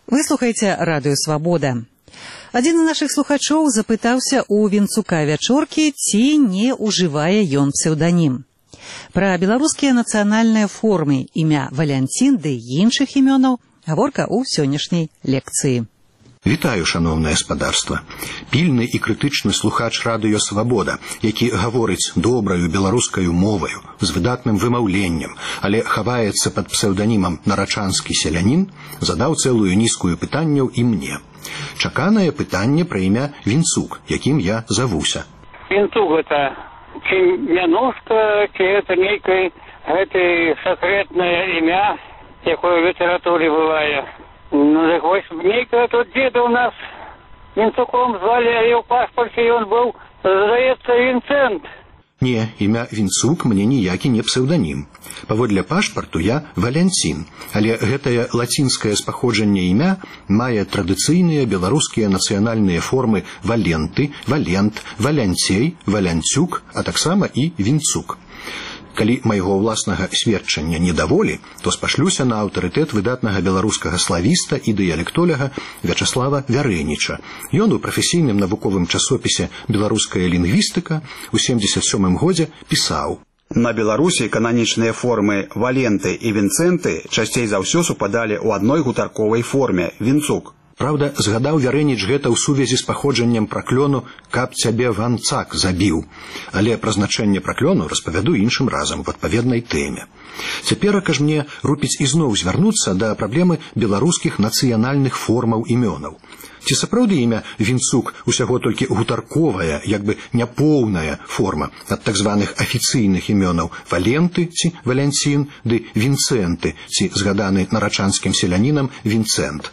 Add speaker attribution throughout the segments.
Speaker 1: Вы слухаеце радыё «Свабода». Адзін з нашых слухачоў запытаўся у Вінцука Вячоркі, ці не ўжывае ён псеўданім. Пра беларускія нацыянальныя формы імя Валянцін ды іншых імёнаў гаворка ў сённяшняй лекцыі.
Speaker 2: Вітаю, шановне гаспадарства. Пільны і крытычны слухач радыё «Свабода», які гаворыць добраю беларускаю моваю, з выдатным вымаўленнем, але хаваецца пад псеўданімам нарачанскі селянін, задаў цэлую нізкую пытанняў і мне. Чаканае пытанне пра імя Вінцук, якім я завуся.
Speaker 3: Вінцук гэта ці мянушка, ці гэта нейкае гэта сакрэтнае імя, якое ў літаратуры бывае. Ну, так вось, нейкага тут дзеда у нас Вінцуком звалі, але ў паспарце ён быў, здаецца, Вінцэнт.
Speaker 2: Не, імя Вінцук мне ніякі не псеўданім. Паводле пашпарту я Валянцін, але гэтае лацінскае спаходжанне імя мае традыцыйныя беларускія нацыянальныя формы Валенты, Валент, Валянцей, Валянцюк, а таксама і Вінцук. Калі майго ўласнага сведчання не даволі, то спашлюся на аўтарытэт выдатнага беларускага славіста і дыялектоляга Вячаслава Вярэніча. Ён у прафесійным навуковым часопісе «Беларуская лінгвістыка» у 77 годзе пісаў:
Speaker 4: На Беларусі кананічныя формы Валенты і Вінцэнты часцей за ўсё супадалі ў адной гутарковай форме – Вінцук.
Speaker 2: Праўда, згадаў Вярэніч гэта ў сувязі з паходжаннем праклёну «Каб цябе Ванцак забіў». Але пра значэнне праклёну распавяду іншым разам в адпаведнай тэме. Цяперака ж мне рупіць ізноў звярнуцца да праблемы беларускіх нацыянальных формаў імёнаў. Ці сапраўды імя Вінцук усяго толькі гутарковая, як бы няпоўная форма ад так званых афіцыйных імёнаў Валенты ці Валянцін ды Вінцэнты ці згаданы нарачанскім селянінам Вінцэнт.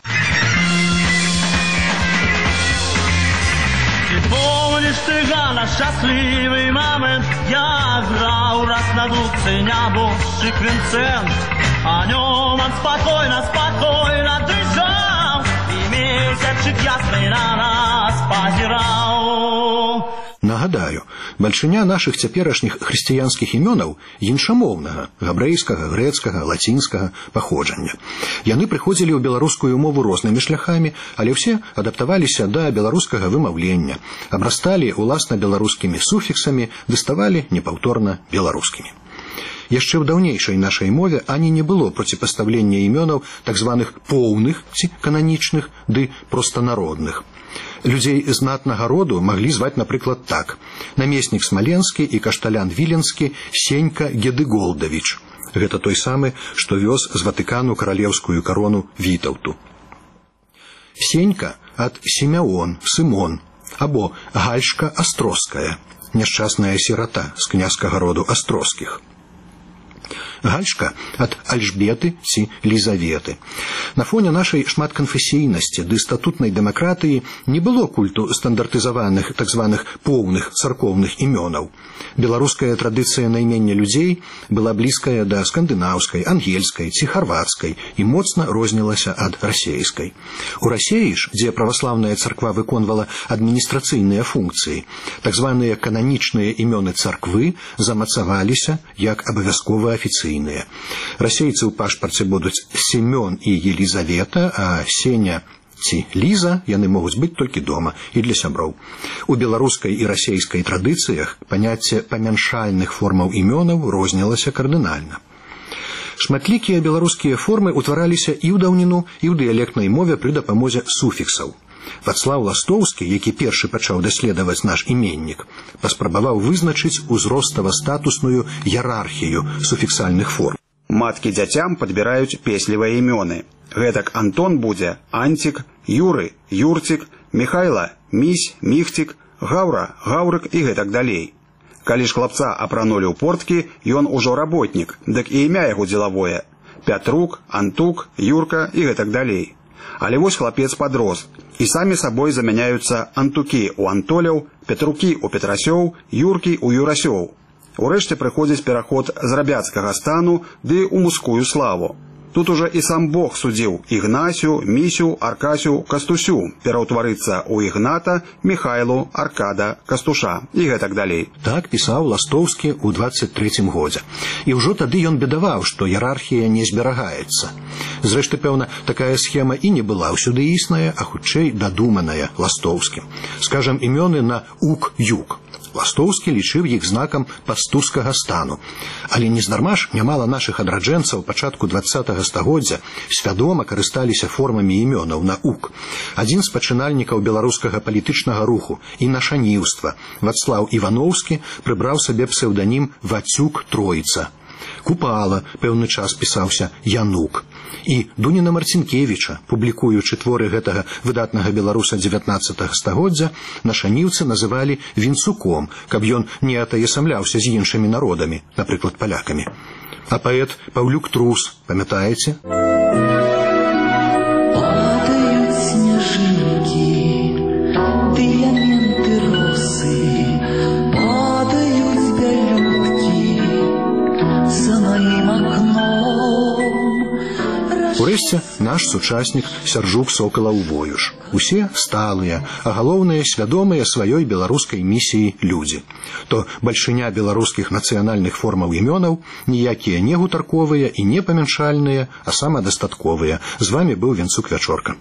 Speaker 5: Помнишь ты, Ганна, счастливый момент, я играл раз на дудце нябожчик Винцент, о нем он спокойно дышал, и месячик ясный на нас позирал.
Speaker 2: Нагадаю, бальшыня нашых цяперашніх хрысціянскіх імёнаў іншамоўнага, габрэйскага, грэцкага, лацінскага паходжання. Яны прыходзілі ў беларускую мову рознымі шляхамі, але ўсе адаптаваліся да беларускага вымаўлення, абрасталі уласна беларускімі суфіксамі, ды ставалі непаўторна беларускімі. Яшчэ ў даўнейшай нашай мове ані не было проціпастаўлення імёнаў так званых поўных ці кананічных ды простанародных. Людзей знатнага роду маглі зваць, напрыклад, так: намеснік Смаленскі і кашталян Віленскі Сенька Гедыголдавіч. Гэта той самы, што вёз з Ватыкану каралеўскую карону Вітаўту. Сенька ад Сімяон, Сымон, або Гальшка Астроская, няшчасная сірата з князькага роду Астроскіх. Гальшка ад Альжбеты ці Лізаветы. На фоне нашай шматканфесійнасці ды статутнай дэмакратыі не было культу стандартызаваных так званых поўных царкоўных імёнаў. Беларуская традыцыя наймення людзей была блізкая да скандынаўскай, ангельскай ці харвацкай і моцна рознілася ад расейскай. У Расеі ж, дзе праваслаўная царква выконвала адміністрацыйныя функцыі, так званыя кананічныя імёны царквы замацаваліся як абавязкова афіцыйныя. Расейцы ў пашпарце будуць Семён і Елізавета, а Сеня ці Ліза яны могуць быць толькі дома і для сяброў. У беларускай і расейскай традыцыях паняцце памяншальных формаў імёнаў рознілася кардынальна. Шматлікія беларускія формы ўтвараліся і ў даўніну, і ў дыялектнай мове пры дапамозе суфіксаў. Вацлаў Ластоўскі, які першы пачаў даследаваць наш іменнік, паспрабаваў вызначыць узростава-статусную іерархію суфіксальных форм.
Speaker 4: Маткі дзяцям падбіраюць песлівыя імёны. Гэтак Антон будзе Антик, Юры, Юрцік, Михайла, Місь, Міхцік, Гаўра, Гаўрык і гэтак далей. Калі ж хлапца апранулі ў порткі, ён ужо работнік, дык і імя яго дзелавое. Пятрук, Антук, Юрка і гэтак далей. Але вось хлапец падрос, і самі сабой замяняюцца Антукі ў Антоляў, Петрукі ў Петрасёў, Юркі ў Юрасёў. Урэшце прыходзіць пераход з рабяцкага стану ды ў мужскую славу. Тут уже і сам Бог судзіў Ігнасю, Місю, Аркасю, Кастусю пераўтварыцца ў Ігната, Міхайлу, Аркада, Кастуша і гэтак далей.
Speaker 2: Так пісаў Ластоўскі ў 23-м годзе. І ўжо тады ён бедаваў, што іерархія не зберагаецца. Зрэшты, пэўна, такая схема і не была ўсюды існая, а хутчэй дадуманая Ластоўскім. Скажам, імёны на ук-юк. Ластоўскі лічыў іх знакам пастускага стану. Але нездарма ж нямала нашых адраджэнцаў пачатку 20-го стагоддзя свядома карысталіся формамі імёнаў на ук. Адзін з пачынальнікаў беларускага палітычнага руху і нашаніўства, Вацлаў Івановскі, прыбраў сабе псеўданім Вацюк Троіца. Купала пэўны час пісаўся Янук. І Дуніна Марцінкевіча, публікуючы творы гэтага выдатнага беларуса 19-го стагоддзя, нашаніўцы называлі Вінцуком, каб ён не атаясамляўся з іншымі народамі, напрыклад, палякамі. А паэт Паўлюк Трус, памятаеце?
Speaker 6: Падаюць сняжынкі, дыяменты росы, падаюць бялюткі за маім акном.
Speaker 2: Урэшце, наш сучаснік Сяржук Сокалаў-Воюш. Усе сталыя, а галоўнае свядомыя сваёй беларускай місіі людзі. То бальшыня беларускіх нацыянальных формаў імёнаў, ніякія не гутарковыя і не памяншальныя, а самадастатковыя. З вамі быў Венцук Вячорка.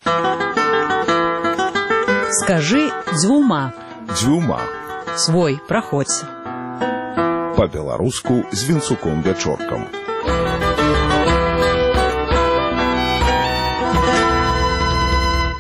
Speaker 1: Скажы дзвюма.
Speaker 7: Дзвюма.
Speaker 1: Свой, праходзь.
Speaker 7: Па-беларуску з Венцуком Вячоркам.